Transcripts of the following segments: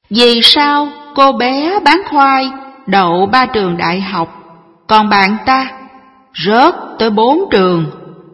Vì sao cô bé bán khoai đậu 3 trường đại học, còn bạn ta rớt tới 4 trường?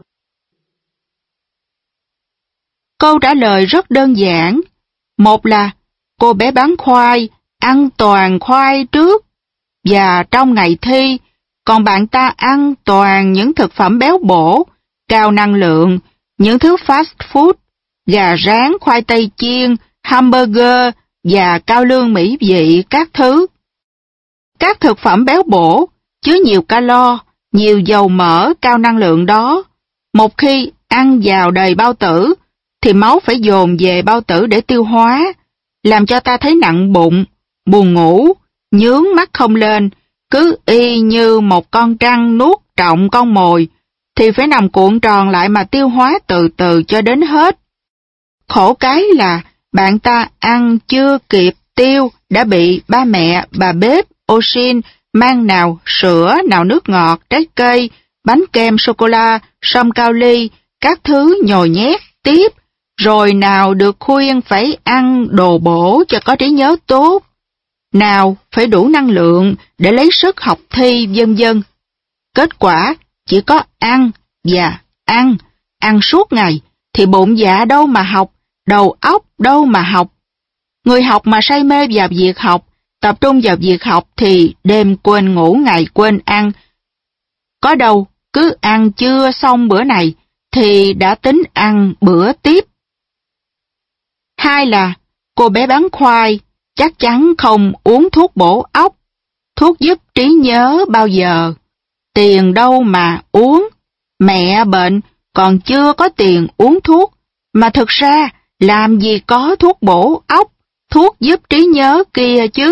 Câu trả lời rất đơn giản. Một là cô bé bán khoai ăn toàn khoai trước và trong ngày thi, còn bạn ta ăn toàn những thực phẩm béo bổ, cao năng lượng, những thứ fast food, gà rán, khoai tây chiên, hamburger và cao lương mỹ vị các thứ. Các thực phẩm béo bổ chứa nhiều calo, nhiều dầu mỡ cao năng lượng đó, một khi ăn vào đầy bao tử thì máu phải dồn về bao tử để tiêu hóa, làm cho ta thấy nặng bụng, buồn ngủ, nhướng mắt không lên, cứ y như một con trăn nuốt trọn con mồi, thì phải nằm cuộn tròn lại mà tiêu hóa từ từ cho đến hết. Khổ cái là bạn ta ăn chưa kịp tiêu đã bị ba mẹ, bà bếp, Osin mang nào sữa, nào nước ngọt, trái cây, bánh kem sô-cô-la, sâm cao ly, các thứ nhồi nhét tiếp, rồi nào được khuyên phải ăn đồ bổ cho có trí nhớ tốt, nào phải đủ năng lượng để lấy sức học thi vân vân. Kết quả chỉ có ăn và ăn suốt ngày, thì bụng dạ đâu mà học, đầu óc đâu mà học. Người học mà say mê vào việc học, tập trung vào việc học thì đêm quên ngủ, ngày quên ăn. Có đâu cứ ăn chưa xong bữa này thì đã tính ăn bữa tiếp. Hai là cô bé bán khoai chắc chắn không uống thuốc bổ óc, thuốc giúp trí nhớ bao giờ. Tiền đâu mà uống, mẹ bệnh còn chưa có tiền uống thuốc, mà thực ra làm gì có thuốc bổ óc, thuốc giúp trí nhớ kia chứ.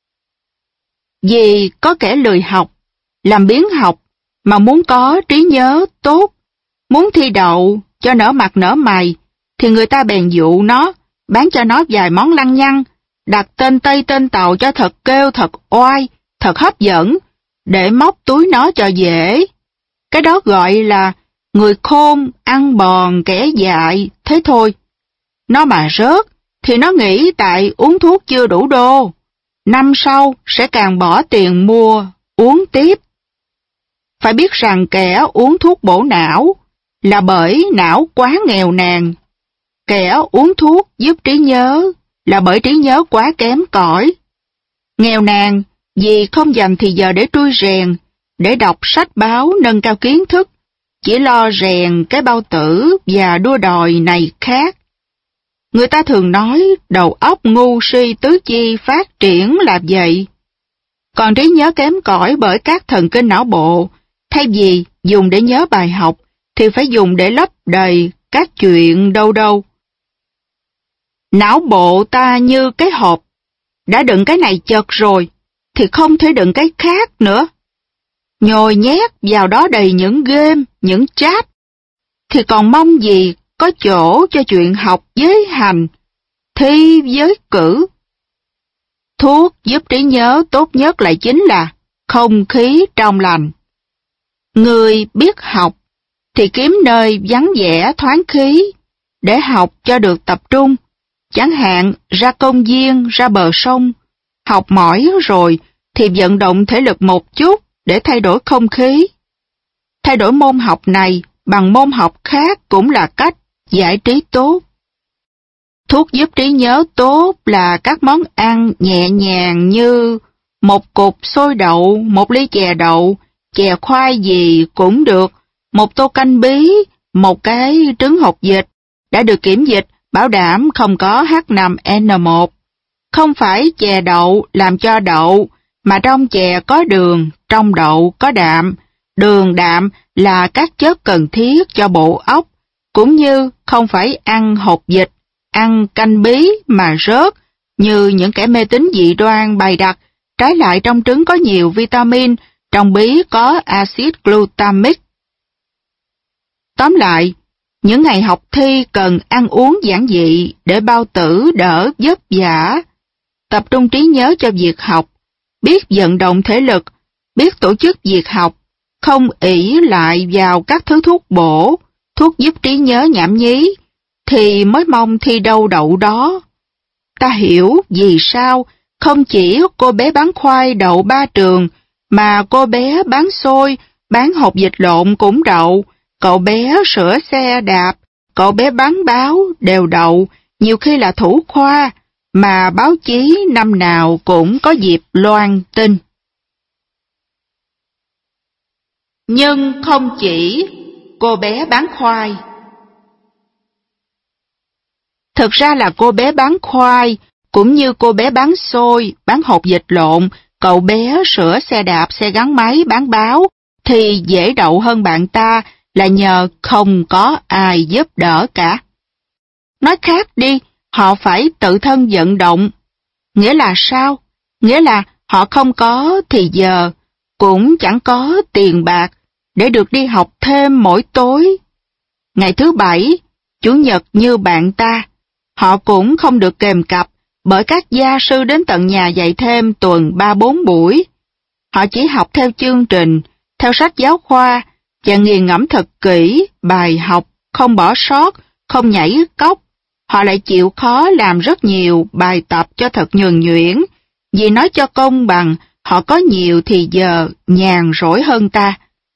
Vì có kẻ lười học, làm biếng học, mà muốn có trí nhớ tốt, muốn thi đậu cho nở mặt nở mày, thì người ta bèn dụ nó, bán cho nó vài món lăng nhăng, đặt tên Tây tên Tàu cho thật kêu, thật oai, thật hấp dẫn, để móc túi nó cho dễ. Cái đó gọi là người khôn ăn bòn kẻ dại, thế thôi. Nó mà rớt, thì nó nghĩ tại uống thuốc chưa đủ đô. Năm sau sẽ càng bỏ tiền mua, uống tiếp. Phải biết rằng kẻ uống thuốc bổ não là bởi não quá nghèo nàn. Kẻ uống thuốc giúp trí nhớ là bởi trí nhớ quá kém cỏi. Nghèo nàn vì không dành thì giờ để trui rèn, để đọc sách báo nâng cao kiến thức, chỉ lo rèn cái bao tử và đua đòi này khác. Người ta thường nói đầu óc ngu si tứ chi phát triển là vậy. Còn trí nhớ kém cỏi bởi các thần kinh não bộ, thay vì dùng để nhớ bài học, thì phải dùng để lấp đầy các chuyện đâu đâu. Não bộ ta như cái hộp, đã đựng cái này chật rồi, thì không thể đựng cái khác nữa. Nhồi nhét vào đó đầy những game, những chat, thì còn mong gì có chỗ cho chuyện học với hành, thi với cử. Thuốc giúp trí nhớ tốt nhất lại chính là không khí trong lành. Người biết học thì kiếm nơi vắng vẻ thoáng khí để học cho được tập trung. Chẳng hạn ra công viên, ra bờ sông, học mỏi rồi thì vận động thể lực một chút để thay đổi không khí. Thay đổi môn học này bằng môn học khác cũng là cách giải trí tốt. Thuốc giúp trí nhớ tốt là các món ăn nhẹ nhàng như một cục xôi đậu, một ly chè đậu, chè khoai gì cũng được, một tô canh bí, một cái trứng hột vịt, đã được kiểm dịch, bảo đảm không có H5N1. Không phải chè đậu làm cho đậu, mà trong chè có đường, trong đậu có đạm. Đường đạm là các chất cần thiết cho bộ óc, cũng như không phải ăn hột vịt, ăn canh bí mà rớt, như những kẻ mê tín dị đoan bày đặt. Trái lại trong trứng có nhiều vitamin, trong bí có axit glutamic. Tóm lại, những ngày học thi cần ăn uống giản dị để bao tử đỡ vất vả, tập trung trí nhớ cho việc học, biết vận động thể lực, biết tổ chức việc học, không ỷ lại vào các thứ thuốc bổ, thuốc giúp trí nhớ nhảm nhí, thì mới mong thi đâu đậu đó. ta hiểu vì sao không chỉ cô bé bán khoai đậu 3 trường, mà cô bé bán xôi, bán hột vịt lộn cũng đậu, cậu bé sửa xe đạp, cậu bé bán báo đều đậu, nhiều khi là thủ khoa, mà báo chí năm nào cũng có dịp loan tin. Nhưng không chỉ cô bé bán khoai. Thực ra là cô bé bán khoai, cũng như cô bé bán xôi, bán hột vịt lộn, cậu bé sửa xe đạp, xe gắn máy, bán báo, thì dễ đậu hơn bạn ta là nhờ không có ai giúp đỡ cả. Nói khác đi, họ phải tự thân vận động. Nghĩa là sao? Nghĩa là họ không có thì giờ, cũng chẳng có tiền bạc để được đi học thêm mỗi tối. Ngày thứ Bảy, Chủ nhật như bạn ta, họ cũng không được kèm cặp bởi các gia sư đến tận nhà dạy thêm tuần 3-4 buổi. Họ chỉ học theo chương trình, theo sách giáo khoa và nghiền ngẫm thật kỹ bài học, không bỏ sót, không nhảy cóc. Họ lại chịu khó làm rất nhiều bài tập cho thật nhuần nhuyễn, vì nói cho công bằng, họ có nhiều thì giờ nhàn rỗi hơn ta.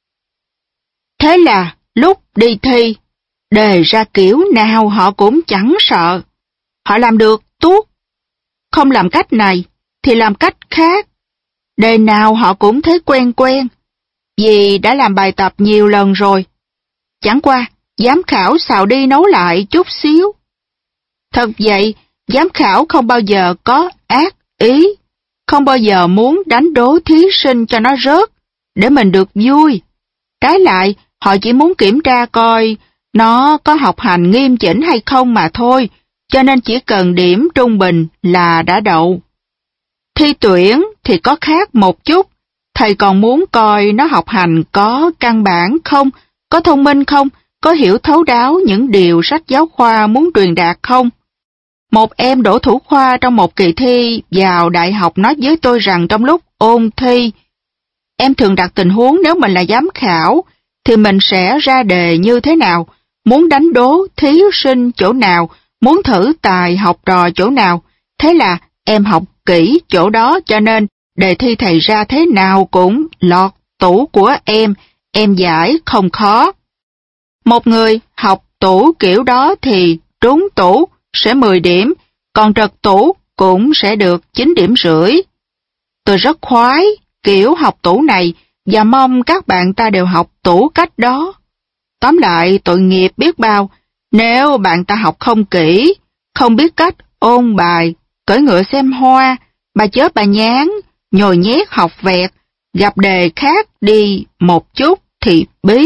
Thế là lúc đi thi, đề ra kiểu nào họ cũng chẳng sợ. Họ làm được tuốt. Không làm cách này thì làm cách khác. Đề nào họ cũng thấy quen quen, vì đã làm bài tập nhiều lần rồi. Chẳng qua, giám khảo xào đi nấu lại chút xíu. Thật vậy, giám khảo không bao giờ có ác ý, không bao giờ muốn đánh đố thí sinh cho nó rớt, để mình được vui. Trái lại, họ chỉ muốn kiểm tra coi nó có học hành nghiêm chỉnh hay không mà thôi, cho nên chỉ cần điểm trung bình là đã đậu. Thi tuyển thì có khác một chút, thầy còn muốn coi nó học hành có căn bản không, có thông minh không, có hiểu thấu đáo những điều sách giáo khoa muốn truyền đạt không. Một em đỗ thủ khoa trong một kỳ thi vào đại học nói với tôi rằng trong lúc ôn thi, em thường đặt tình huống nếu mình là giám khảo, thì mình sẽ ra đề như thế nào, muốn đánh đố thí sinh chỗ nào, muốn thử tài học trò chỗ nào. Thế là em học kỹ chỗ đó, cho nên đề thi thầy ra thế nào cũng lọt tủ của em giải không khó. Một người học tủ kiểu đó thì trúng tủ sẽ 10 điểm, còn trật tủ cũng sẽ được 9,5 điểm. Tôi rất khoái kiểu học tủ này và mong các bạn ta đều học tủ cách đó. Tóm lại tội nghiệp biết bao nếu bạn ta học không kỹ, không biết cách ôn bài, cưỡi ngựa xem hoa, bà chớp bà nhán, nhồi nhét học vẹt, gặp đề khác đi một chút thì bí.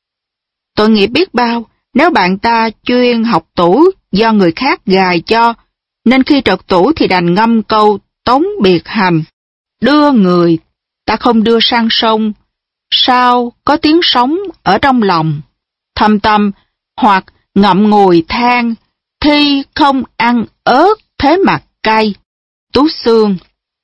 Tội nghiệp biết bao nếu bạn ta chuyên học tủ do người khác gài cho, nên khi trật tủ thì đành ngâm câu tống biệt hành, đưa người ta không đưa sang sông, sao có tiếng sóng ở trong lòng, thâm tâm, hoặc ngậm ngùi than, thi không ăn ớt thế mà cay, Tú Xương.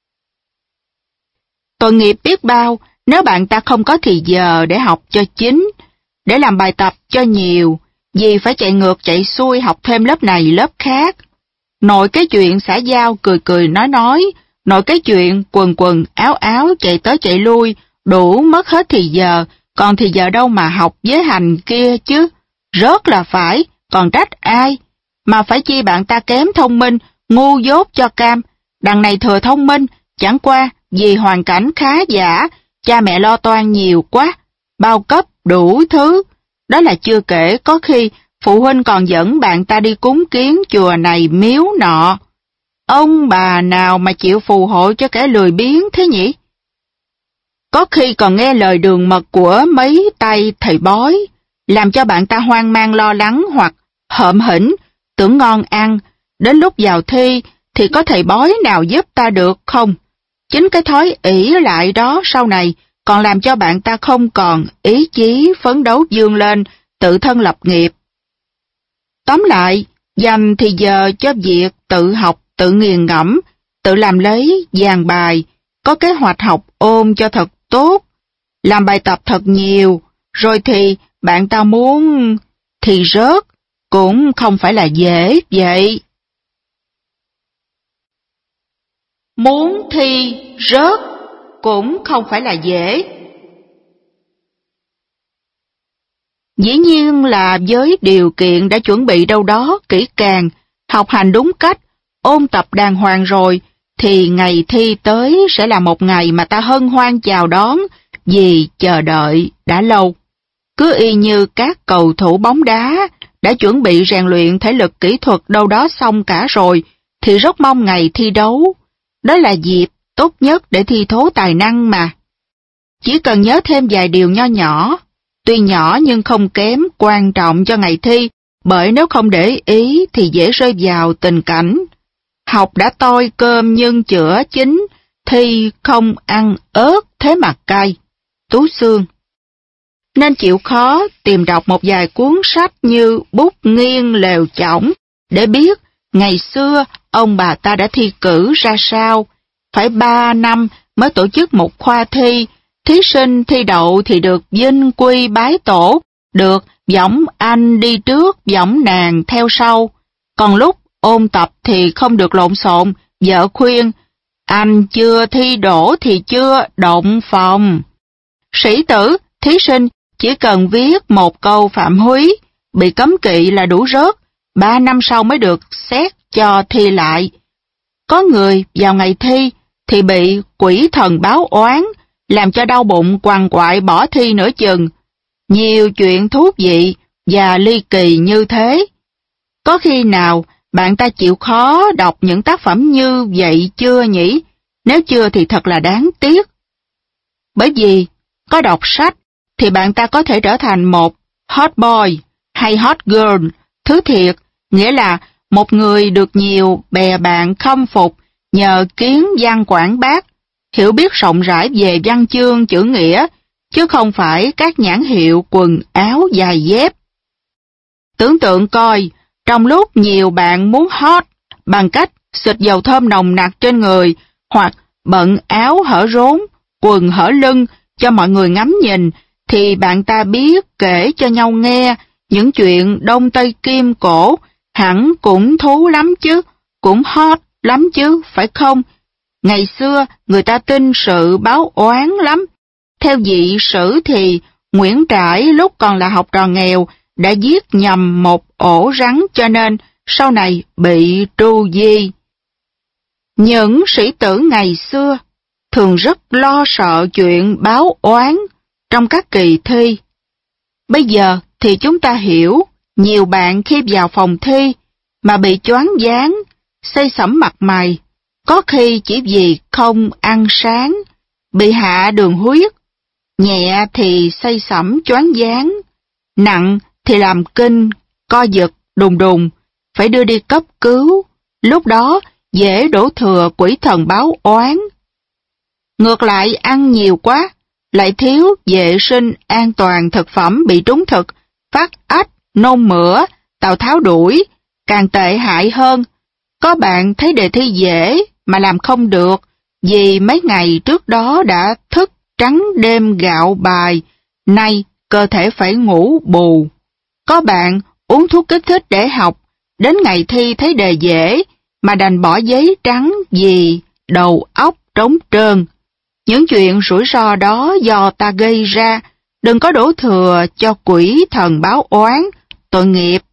Tội nghiệp biết bao nếu bạn ta không có thì giờ để học cho chính, để làm bài tập cho nhiều, vì phải chạy ngược chạy xuôi học thêm lớp này lớp khác. Nội cái chuyện xã giao cười cười nói, nội cái chuyện quần quần áo áo chạy tới chạy lui, đủ mất hết thì giờ, còn thì giờ đâu mà học với hành kia chứ. Rớt là phải, còn trách ai? Mà phải chi bạn ta kém thông minh, ngu dốt cho cam, đằng này thừa thông minh, chẳng qua vì hoàn cảnh khá giả, cha mẹ lo toan nhiều quá, bao cấp đủ thứ. Đó là chưa kể có khi phụ huynh còn dẫn bạn ta đi cúng kiến chùa này miếu nọ. Ông bà nào mà chịu phù hộ cho kẻ lười biếng thế nhỉ? Có khi còn nghe lời đường mật của mấy tay thầy bói, làm cho bạn ta hoang mang lo lắng hoặc hợm hĩnh, tưởng ngon ăn. Đến lúc vào thi thì có thầy bói nào giúp ta được không? Chính cái thói ỷ lại đó sau này còn làm cho bạn ta không còn ý chí phấn đấu vươn lên, tự thân lập nghiệp. Tóm lại, dành thì giờ cho việc tự học, tự nghiền ngẫm, tự làm lấy dàn bài, có kế hoạch học ôn cho thật tốt, làm bài tập thật nhiều, rồi thì bạn ta muốn thì rớt, cũng không phải là dễ vậy. muốn thi rớt cũng không phải là dễ. Dĩ nhiên là với điều kiện đã chuẩn bị đâu đó kỹ càng, học hành đúng cách, ôn tập đàng hoàng rồi, thì ngày thi tới sẽ là một ngày mà ta hân hoan chào đón vì chờ đợi đã lâu. Cứ y như các cầu thủ bóng đá đã chuẩn bị rèn luyện thể lực kỹ thuật đâu đó xong cả rồi, thì rất mong ngày thi đấu. Đó là dịp tốt nhất để thi thố tài năng mà. Chỉ cần nhớ thêm vài điều nho nhỏ, tuy nhỏ nhưng không kém quan trọng cho ngày thi, bởi nếu không để ý thì dễ rơi vào tình cảnh học đã tôi cơm nhưng chữa chín, thi không ăn ớt thế mà cay. Tú Xương. Nên chịu khó tìm đọc một vài cuốn sách như Bút nghiêng lều chõng để biết ngày xưa ông bà ta đã thi cử ra sao. Phải 3 năm mới tổ chức một khoa thi, thí sinh thi đậu thì được vinh quy bái tổ, được võng anh đi trước, võng nàng theo sau. Còn lúc ôn tập thì không được lộn xộn, vợ khuyên, anh chưa thi đỗ thì chưa động phòng. Sĩ tử, thí sinh chỉ cần viết một câu phạm húy, bị cấm kỵ là đủ rớt, 3 năm sau mới được xét cho thi lại. Có người vào ngày thi thì bị quỷ thần báo oán, làm cho đau bụng quằn quại bỏ thi nửa chừng. Nhiều chuyện thú vị và ly kỳ như thế. Có khi nào bạn ta chịu khó đọc những tác phẩm như vậy chưa nhỉ? Nếu chưa thì thật là đáng tiếc. Bởi vì có đọc sách thì bạn ta có thể trở thành một hot boy hay hot girl, thứ thiệt, nghĩa là một người được nhiều bè bạn khâm phục nhờ kiến văn quảng bác, hiểu biết rộng rãi về văn chương chữ nghĩa, chứ không phải các nhãn hiệu quần áo giày dép. Tưởng tượng coi, trong lúc nhiều bạn muốn hot bằng cách xịt dầu thơm nồng nặc trên người, hoặc bận áo hở rốn, quần hở lưng cho mọi người ngắm nhìn, thì bạn ta biết kể cho nhau nghe những chuyện Đông Tây Kim cổ, hẳn cũng thú lắm chứ, cũng hot lắm chứ, phải không? Ngày xưa người ta tin sự báo oán lắm. Theo dị sử thì Nguyễn Trãi lúc còn là học trò nghèo đã giết nhầm một ổ rắn, cho nên sau này bị tru di. Những sĩ tử ngày xưa thường rất lo sợ chuyện báo oán trong các kỳ thi. Bây giờ thì chúng ta hiểu, nhiều bạn khi vào phòng thi mà bị choáng váng, xây xẩm mặt mày, có khi chỉ vì không ăn sáng, bị hạ đường huyết, nhẹ thì xây xẩm choáng váng, nặng thì làm kinh, co giật, đùng đùng, phải đưa đi cấp cứu, lúc đó dễ đổ thừa quỷ thần báo oán. Ngược lại ăn nhiều quá, lại thiếu vệ sinh an toàn thực phẩm bị trúng thực, phát ách, nôn mửa, Tào Tháo đuổi, càng tệ hại hơn. Có bạn thấy đề thi dễ mà làm không được, vì mấy ngày trước đó đã thức trắng đêm gạo bài, nay cơ thể phải ngủ bù. Có bạn uống thuốc kích thích để học, đến ngày thi thấy đề dễ mà đành bỏ giấy trắng vì đầu óc trống trơn. Những chuyện rủi ro đó do ta gây ra, đừng có đổ thừa cho quỷ thần báo oán, tội nghiệp.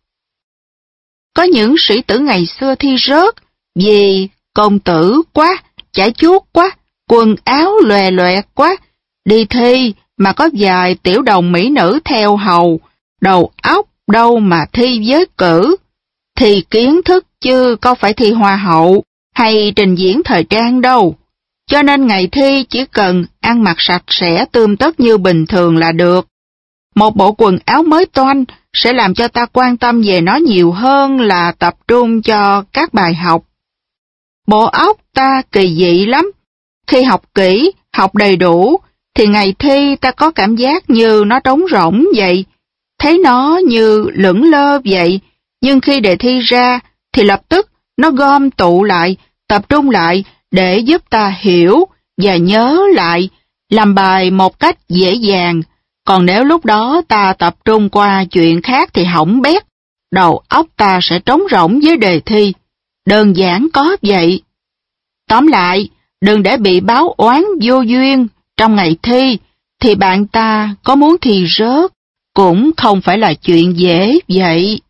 Có những sĩ tử ngày xưa thi rớt vì công tử quá, chải chuốt quá, quần áo lòe loẹt quá, đi thi mà có vài tiểu đồng mỹ nữ theo hầu, đầu óc đâu mà thi với cử. Thì kiến thức chứ có phải thi hoa hậu hay trình diễn thời trang đâu. Cho nên ngày thi chỉ cần ăn mặc sạch sẽ tươm tất như bình thường là được. Một bộ quần áo mới toanh sẽ làm cho ta quan tâm về nó nhiều hơn là tập trung cho các bài học. Bộ óc ta kỳ dị lắm. Khi học kỹ, học đầy đủ, thì ngày thi ta có cảm giác như nó trống rỗng vậy. Thấy nó như lững lơ vậy. Nhưng khi đề thi ra, thì lập tức nó gom tụ lại, tập trung lại để giúp ta hiểu và nhớ lại, làm bài một cách dễ dàng. Còn nếu lúc đó ta tập trung qua chuyện khác thì hỏng bét, đầu óc ta sẽ trống rỗng với đề thi. Đơn giản có vậy. Tóm lại, Đừng để bị báo oán vô duyên trong ngày thi, thì bạn ta có muốn thi rớt cũng không phải là chuyện dễ vậy.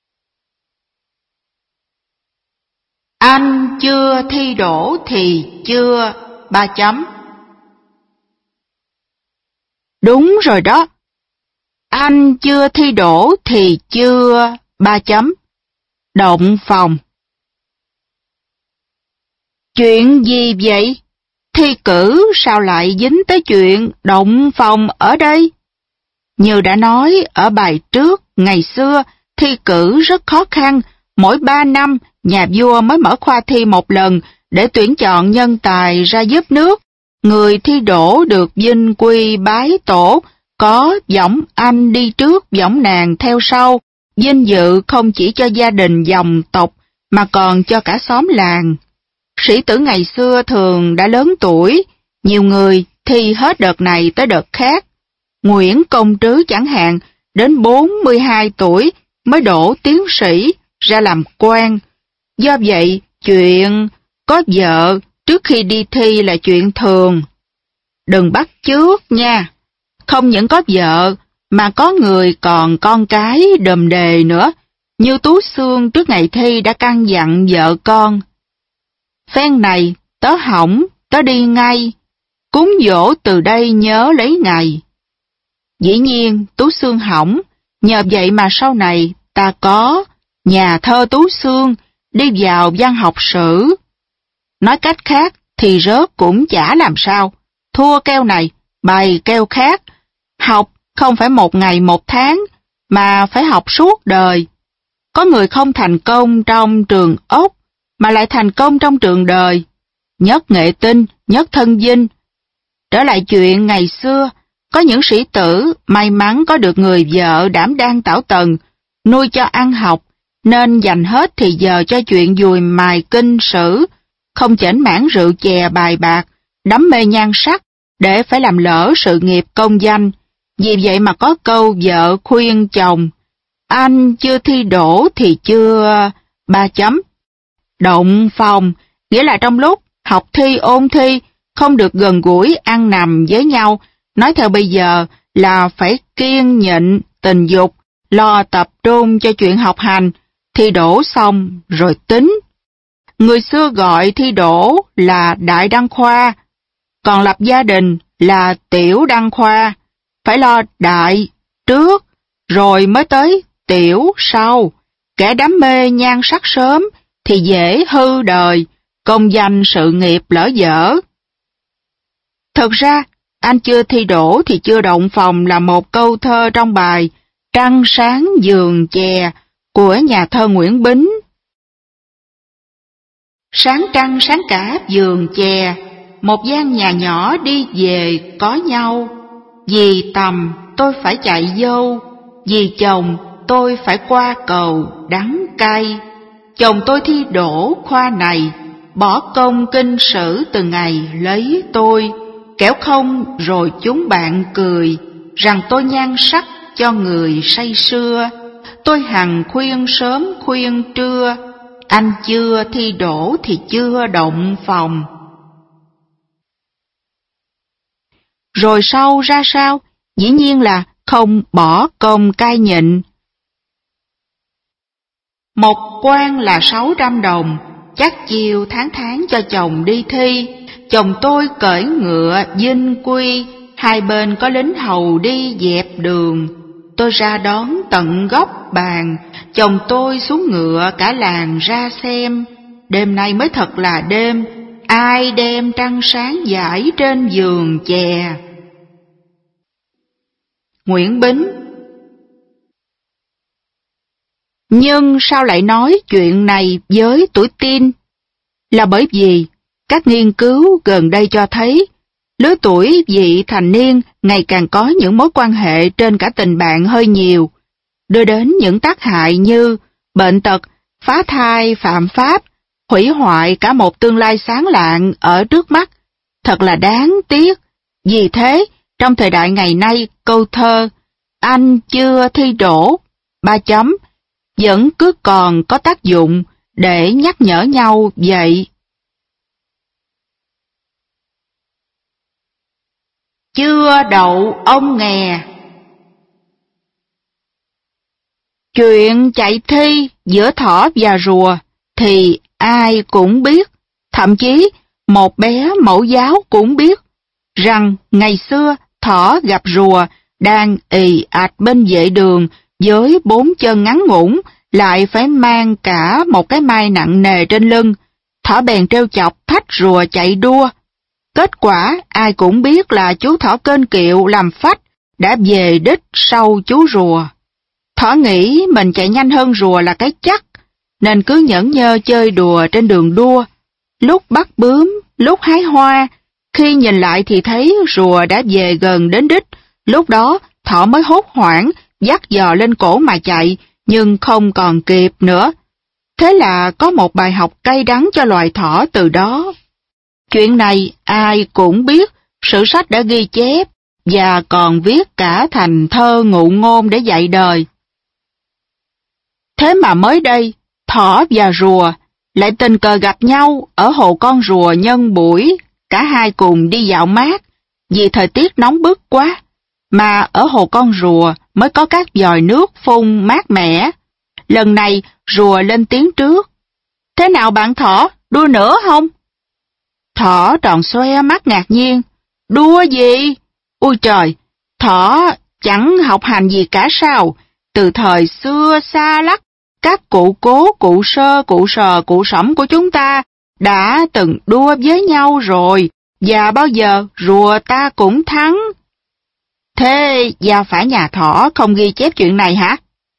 Anh chưa thi đỗ thì chưa... ba chấm. Đúng rồi đó. Anh chưa thi đỗ thì chưa... ba chấm. Động phòng. Chuyện gì vậy? Thi cử sao lại dính tới chuyện động phòng ở đây? Như đã nói ở bài trước, ngày xưa thi cử rất khó khăn, mỗi 3 năm nhà vua mới mở khoa thi một lần để tuyển chọn nhân tài ra giúp nước. Người thi đỗ được vinh quy bái tổ, có võng anh đi trước võng nàng theo sau, vinh dự không chỉ cho gia đình dòng tộc mà còn cho cả xóm làng. Sĩ tử ngày xưa thường đã lớn tuổi, nhiều người thi hết đợt này tới đợt khác. Nguyễn Công Trứ chẳng hạn, đến 42 tuổi mới đỗ tiến sĩ ra làm quan. Do vậy, chuyện có vợ trước khi đi thi là chuyện thường. Đừng bắt chước nha. Không những có vợ, mà có người còn con cái đờm đề nữa. Như Tú Xương trước ngày thi đã căn dặn vợ con: phen này, tớ hỏng, tớ đi ngay. Cúng dỗ từ đây nhớ lấy ngày. Dĩ nhiên, Tú Xương hỏng, nhờ vậy mà sau này ta có nhà thơ Tú Xương đi vào văn học sử. Nói cách khác thì rớt cũng chả làm sao, thua keo này, bày keo khác. Học không phải một ngày một tháng, mà phải học suốt đời. Có người không thành công trong trường ốc, mà lại thành công trong trường đời. Nhất nghệ tinh, nhất thân vinh. Trở lại chuyện ngày xưa, có những sĩ tử may mắn có được người vợ đảm đang tảo tần, nuôi cho ăn học, nên dành hết thì giờ cho chuyện dùi mài kinh sử, không chểnh mãn rượu chè bài bạc, đắm mê nhan sắc, để phải làm lỡ sự nghiệp công danh. Vì vậy mà có câu vợ khuyên chồng: anh chưa thi đỗ thì chưa... ba chấm. Động phòng, nghĩa là trong lúc học thi ôn thi, không được gần gũi ăn nằm với nhau. Nói theo bây giờ là phải kiêng nhịn tình dục, lo tập trung cho chuyện học hành, thi đỗ xong rồi tính. Người xưa gọi thi đỗ là đại đăng khoa, còn lập gia đình là tiểu đăng khoa. Phải lo đại trước, rồi mới tới tiểu sau. Kẻ đam mê nhan sắc sớm thì dễ hư đời, công danh sự nghiệp lỡ dở. Thực ra, anh chưa thi đỗ thì chưa động phòng là một câu thơ trong bài Trăng sáng giường chè của nhà thơ Nguyễn Bính. Sáng trăng sáng cả giường chè, một gian nhà nhỏ đi về có nhau. Vì tầm tôi phải chạy dâu, vì chồng tôi phải qua cầu đắng cay. Chồng tôi thi đỗ khoa này, bỏ công kinh sử từng ngày lấy tôi. Kẻo không rồi chúng bạn cười, rằng tôi nhan sắc cho người say sưa. Tôi hằng khuyên sớm khuyên trưa, anh chưa thi đỗ thì chưa động phòng. Rồi sau ra sao? Dĩ nhiên là không bỏ công cai nhịn. Một quan là 600 đồng, chắc chiêu tháng cho chồng đi thi. Chồng tôi cởi ngựa vinh quy, hai bên có lính hầu đi dẹp đường. Tôi ra đón tận góc bàn, chồng tôi xuống ngựa cả làng ra xem. Đêm nay mới thật là đêm, ai đem trăng sáng dải trên giường chè. Nguyễn Bính. Nhưng sao lại nói chuyện này với tuổi teen? Là bởi vì các nghiên cứu gần đây cho thấy lứa tuổi vị thành niên ngày càng có những mối quan hệ trên cả tình bạn hơi nhiều, đưa đến những tác hại như bệnh tật, phá thai, phạm pháp, hủy hoại cả một tương lai sáng lạng ở trước mắt. Thật là đáng tiếc. Vì thế, trong thời đại ngày nay, câu thơ anh chưa thi đỗ, ba chấm, vẫn cứ còn có tác dụng để nhắc nhở nhau vậy. chưa đậu ông nghè. Chuyện chạy thi giữa thỏ và rùa thì ai cũng biết, thậm chí một bé mẫu giáo cũng biết, rằng ngày xưa thỏ gặp rùa đang ì ạch bên vệ đường với 4 chân ngắn ngủn, lại phải mang cả một cái mai nặng nề trên lưng. Thỏ bèn trêu chọc thách rùa chạy đua. Kết quả ai cũng biết là chú thỏ kênh kiệu làm phách đã về đích sau chú rùa. Thỏ nghĩ mình chạy nhanh hơn rùa là cái chắc, nên cứ nhẫn nhơ chơi đùa trên đường đua, lúc bắt bướm, lúc hái hoa. Khi nhìn lại thì thấy rùa đã về gần đến đích. Lúc đó thỏ mới hốt hoảng, dắt giò lên cổ mà chạy, nhưng không còn kịp nữa. Thế là có một bài học cay đắng cho loài thỏ từ đó. Chuyện này ai cũng biết, sử sách đã ghi chép, và còn viết cả thành thơ ngụ ngôn để dạy đời. Thế mà mới đây, thỏ và rùa lại tình cờ gặp nhau ở hồ con rùa nhân buổi. Cả hai cùng đi dạo mát, vì thời tiết nóng bức quá, mà ở hồ con rùa mới có các vòi nước phun mát mẻ. Lần này rùa lên tiếng trước. Thế nào bạn thỏ, đua nữa không? Thỏ tròn xoe mắt ngạc nhiên. Đua gì? Ôi trời, thỏ chẳng học hành gì cả sao? Từ thời xưa xa lắc, các cụ cố, cụ sơ, cụ sờ, cụ sẩm của chúng ta đã từng đua với nhau rồi, và bao giờ rùa ta cũng thắng. Thế gia phả nhà thỏ không ghi chép chuyện này hả?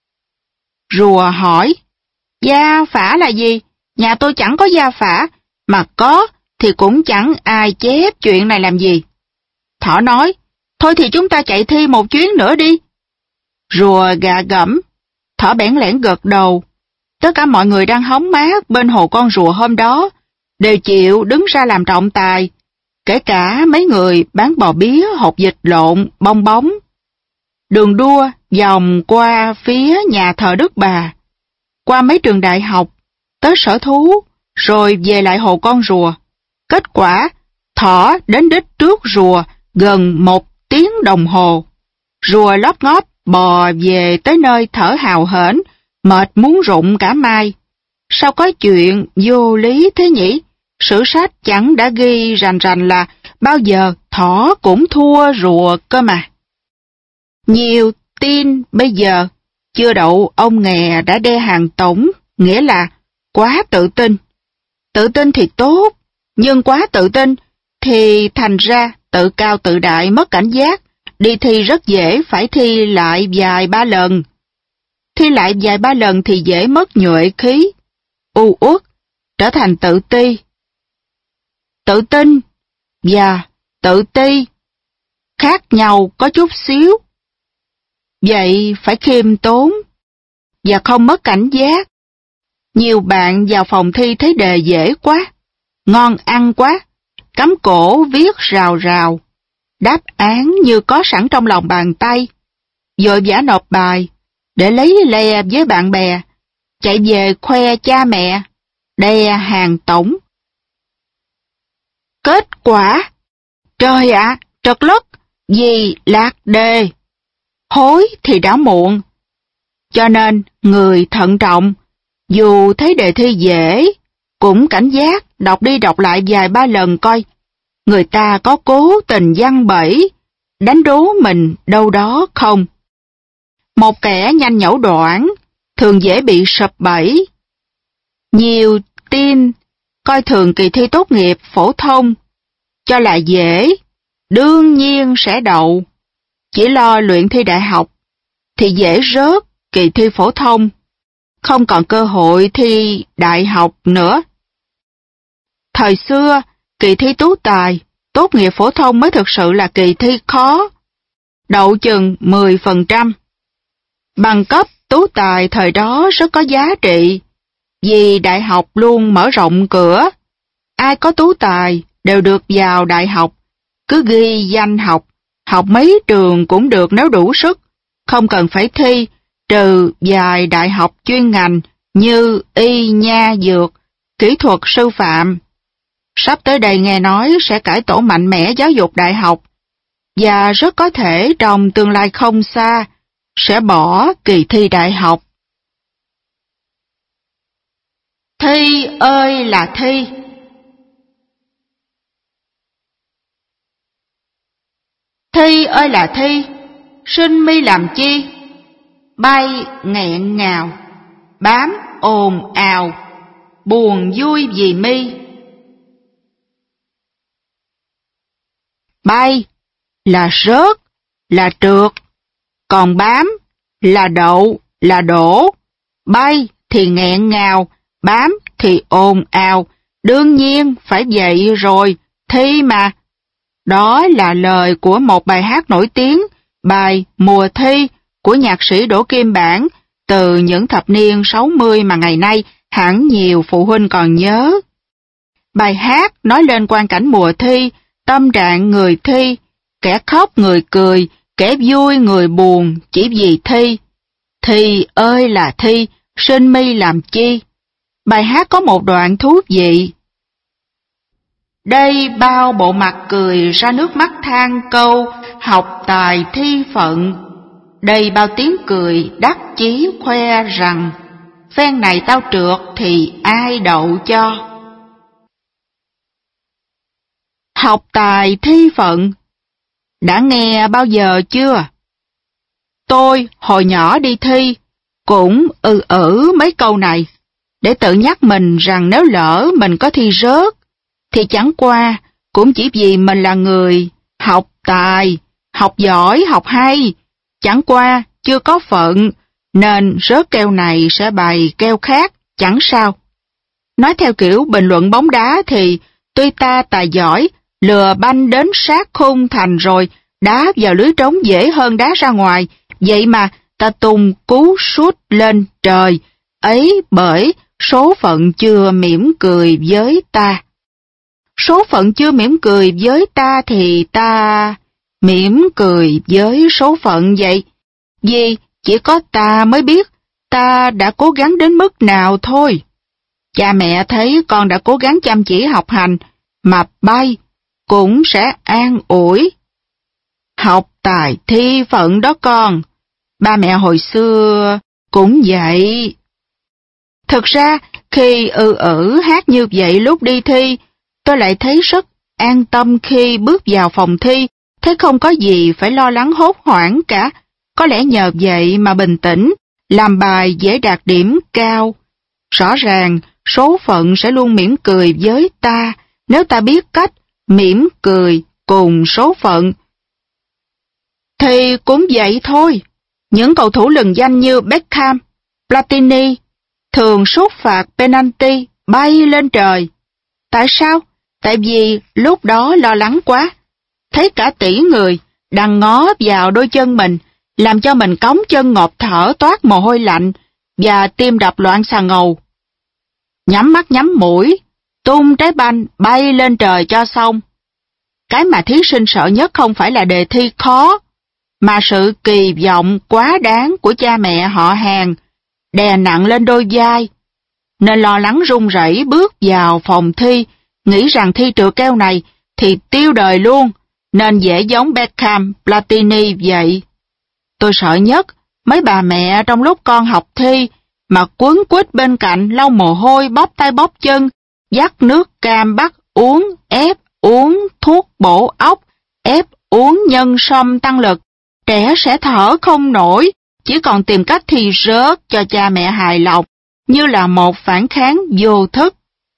Rùa hỏi. Gia phả là gì? Nhà tôi chẳng có gia phả, mà có thì cũng chẳng ai chép chuyện này làm gì. Thỏ nói, thôi thì chúng ta chạy thi một chuyến nữa đi. Rùa gạ gẫm. Thỏ bẽn lẽn gật đầu. Tất cả mọi người đang hóng mát bên hồ con rùa hôm đó đều chịu đứng ra làm trọng tài, kể cả mấy người bán bò bía, hột vịt lộn, bong bóng. Đường đua vòng qua phía nhà thờ Đức Bà, qua mấy trường đại học, tới sở thú, rồi về lại hồ con rùa. Kết quả, thỏ đến đích trước rùa gần 1 tiếng đồng hồ. Rùa lóp ngóp bò về tới nơi thở hào hển, mệt muốn rụng cả mai. Sao có chuyện vô lý thế nhỉ? Sử sách chẳng đã ghi rành rành là bao giờ thỏ cũng thua rùa cơ mà. Nhiều tin bây giờ chưa đậu ông nghè đã đe hàng tổng, nghĩa là quá tự tin. Tự tin thì tốt, nhưng quá tự tin thì thành ra tự cao tự đại, mất cảnh giác. Đi thi rất dễ, phải thi lại vài ba lần. Thi lại vài ba lần thì dễ mất nhuệ khí, u uất, trở thành tự ti. Tự tin và tự ti khác nhau có chút xíu. Vậy phải khiêm tốn và không mất cảnh giác. Nhiều bạn vào phòng thi thấy đề dễ quá, ngon ăn quá, cắm cổ viết rào rào, đáp án như có sẵn trong lòng bàn tay, vội vã nộp bài để lấy le với bạn bè, chạy về khoe cha mẹ, đe hàng tổng. Kết quả, trời ạ, trật lất, vì lạc đề. Hối thì đã muộn. Cho nên, người thận trọng, dù thấy đề thi dễ, cũng cảnh giác đọc đi đọc lại vài ba lần coi người ta có cố tình giăng bẫy, đánh đố mình đâu đó không. Một kẻ nhanh nhẩu đoản thường dễ bị sập bẫy. Nhiều tin coi thường kỳ thi tốt nghiệp phổ thông, cho là dễ, đương nhiên sẽ đậu. Chỉ lo luyện thi đại học thì dễ rớt kỳ thi phổ thông, không còn cơ hội thi đại học nữa. Thời xưa, kỳ thi tú tài, tốt nghiệp phổ thông mới thực sự là kỳ thi khó, đậu chừng 10%. Bằng cấp tú tài thời đó rất có giá trị, vì đại học luôn mở rộng cửa. Ai có tú tài đều được vào đại học, cứ ghi danh học, học mấy trường cũng được nếu đủ sức, không cần phải thi, trừ vài đại học chuyên ngành như y, nha, dược, kỹ thuật, sư phạm. Sắp tới đây nghe nói sẽ cải tổ mạnh mẽ giáo dục đại học, và rất có thể trong tương lai không xa sẽ bỏ kỳ thi đại học. Thi ơi là thi. Thi ơi là thi, sinh mi làm chi? Bay nghẹn ngào, bám ồn ào, buồn vui vì mi. Bay là rớt, là trượt, còn bám là đậu, là đổ. Bay thì nghẹn ngào, bám thì ồn ào, đương nhiên phải vậy rồi, thi mà. Đó là lời của một bài hát nổi tiếng, bài Mùa Thi của nhạc sĩ Đỗ Kim Bản từ những thập niên 60 mà ngày nay hẳn nhiều phụ huynh còn nhớ. Bài hát nói lên quang cảnh mùa thi, tâm trạng người thi, kẻ khóc người cười, kẻ vui người buồn chỉ vì thi. Thi ơi là thi, sinh mi làm chi? Bài hát có một đoạn thú vị. Đây bao bộ mặt cười ra nước mắt than câu học tài thi phận. Đây bao tiếng cười đắc chí khoe rằng phen này tao trượt thì ai đậu cho. Học tài thi phận, đã nghe bao giờ chưa? Tôi hồi nhỏ đi thi cũng mấy câu này để tự nhắc mình rằng nếu lỡ mình có thi rớt thì chẳng qua cũng chỉ vì mình là người học tài, học giỏi, học hay, chẳng qua chưa có phận nên rớt keo này sẽ bày keo khác, chẳng sao. Nói theo kiểu bình luận bóng đá thì tuy ta tài giỏi, lừa banh đến sát khung thành rồi, đá vào lưới trống dễ hơn đá ra ngoài, vậy mà ta tung cú sút lên trời, ấy bởi số phận chưa mỉm cười với ta. Số phận chưa mỉm cười với ta thì ta mỉm cười với số phận vậy. Vì chỉ có ta mới biết ta đã cố gắng đến mức nào thôi. Cha mẹ thấy con đã cố gắng chăm chỉ học hành mà bay cũng sẽ an ủi. Học tài thi phận đó con. Ba mẹ hồi xưa cũng vậy. Thực ra khi hát như vậy lúc đi thi, tôi lại thấy rất an tâm khi bước vào phòng thi, thấy không có gì phải lo lắng hốt hoảng cả. Có lẽ nhờ vậy mà bình tĩnh, làm bài dễ đạt điểm cao. Rõ ràng số phận sẽ luôn mỉm cười với ta nếu ta biết cách mỉm cười cùng số phận. Thì cũng vậy thôi. Những cầu thủ lừng danh như Beckham, Platini thường sút phạt penalty bay lên trời. Tại sao? Tại vì lúc đó lo lắng quá. Thấy cả tỷ người đang ngó vào đôi chân mình, làm cho mình cống chân ngộp thở toát mồ hôi lạnh và tim đập loạn xà ngầu. Nhắm mắt nhắm mũi, tung trái banh bay lên trời cho xong. Cái mà thí sinh sợ nhất không phải là đề thi khó, mà sự kỳ vọng quá đáng của cha mẹ họ hàng đè nặng lên đôi vai, nên lo lắng run rẩy bước vào phòng thi, nghĩ rằng thi trượt keo này thì tiêu đời luôn, nên dễ giống Beckham, Platini vậy. Tôi sợ nhất mấy bà mẹ trong lúc con học thi mà quấn quýt bên cạnh lau mồ hôi, bóp tay bóp chân, dắt nước cam bắt uống, ép uống thuốc bổ óc, ép uống nhân sâm tăng lực. Trẻ sẽ thở không nổi, chỉ còn tìm cách thi rớt cho cha mẹ hài lòng, như là một phản kháng vô thức.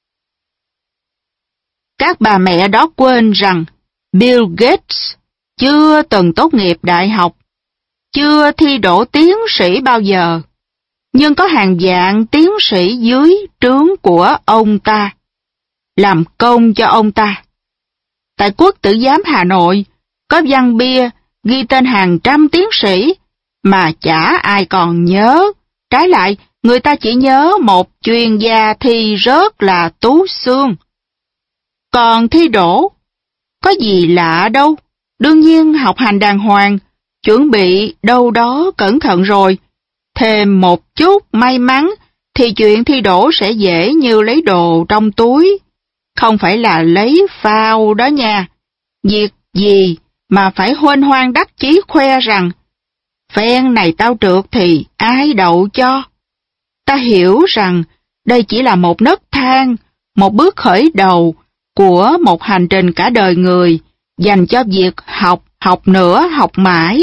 Các bà mẹ đó quên rằng Bill Gates chưa từng tốt nghiệp đại học, chưa thi đỗ tiến sĩ bao giờ, nhưng có hàng vạn tiến sĩ dưới trướng của ông ta, làm công cho ông ta. Tại Quốc Tử Giám Hà Nội, có văn bia ghi tên hàng trăm tiến sĩ mà chả ai còn nhớ. Trái lại, người ta chỉ nhớ một chuyên gia thi rớt là Tú Xương. Còn thi đỗ, có gì lạ đâu. Đương nhiên học hành đàng hoàng, chuẩn bị đâu đó cẩn thận rồi. Thêm một chút may mắn thì chuyện thi đỗ sẽ dễ như lấy đồ trong túi. Không phải là lấy phao đó nha. Việc gì mà phải huênh hoang đắc chí khoe rằng phen này tao trượt thì ai đậu cho. Ta hiểu rằng đây chỉ là một nấc thang, một bước khởi đầu của một hành trình cả đời người dành cho việc học, học nữa, học mãi.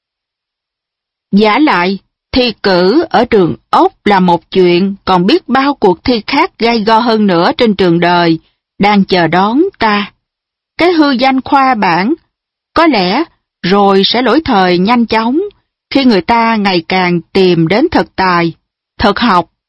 Vả lại, thi cử ở trường ốc là một chuyện, còn biết bao cuộc thi khác gay go hơn nữa trên trường đời đang chờ đón ta. Cái hư danh khoa bảng có lẽ rồi sẽ lỗi thời nhanh chóng khi người ta ngày càng tìm đến thực tài, thực học